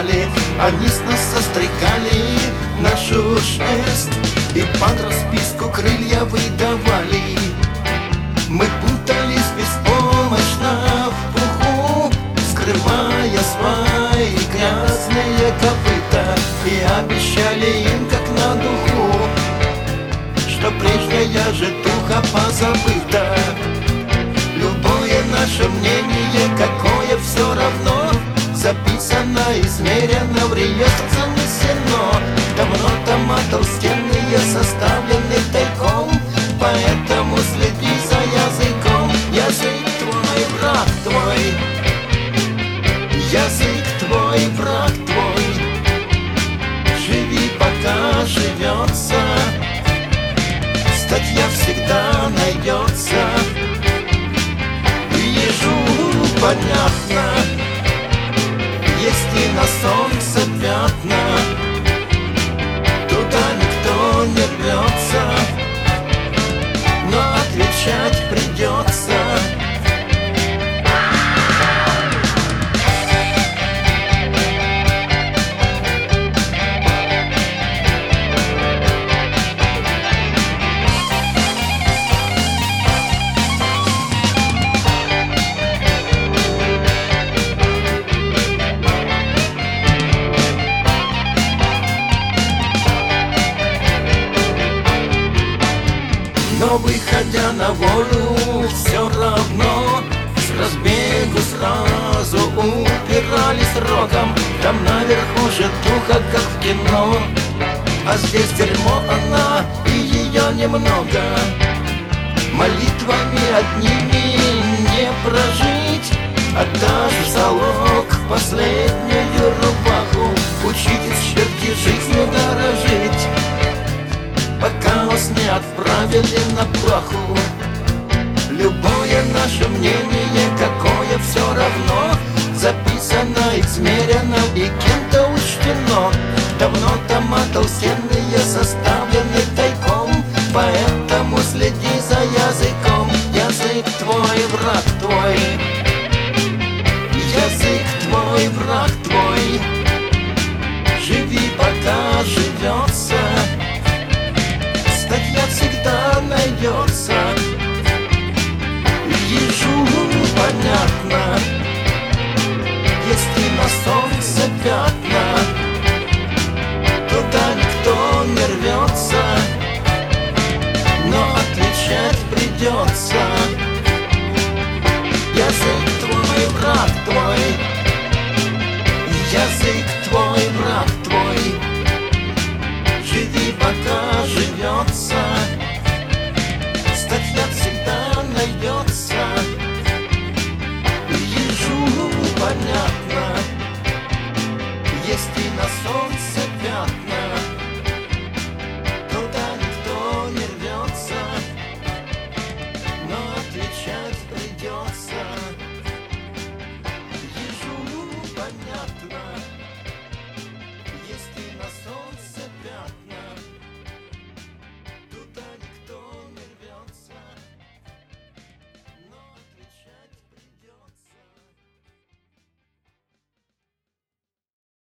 спали, они с нас состригали нашу шерсть и под расписку крылья выдавали. Мы путались беспомощно в пуху, скрывая свои грязные копыта, и обещали им как на духу, что прежняя житуха позабыта. Любое наше мнение, какое все равно, записано, измерено, в реестр занесено. Давно там толстенные составлены тайком, поэтому следи за языком. Язык твой, враг твой, язык твой, враг твой. Живи, пока живется, статья всегда найдется. Ежу понятно, есть и на солнце пятна, туда никто не рвется, но отвечать придется. Но выходя на волю, все равно с разбегу сразу упирались рогом. Там наверху житуха, как в кино, а здесь дерьмо она, и ее немного. Молитвами одними не прожить, отдашь в залог последнюю рубаху. Учитесь, черти, жизнью дорожить, пока вас не отправили на плаху. Любое наше мнение, какое все равно, записано, измерено и кем-то учтено. Давно там толстенные составлены тайком, поэтому следи за языком. Язык твой, враг твой, язык твой, враг твой. Живи, пока живется, статья всегда найдется. Ежу понятно, есть и на солнце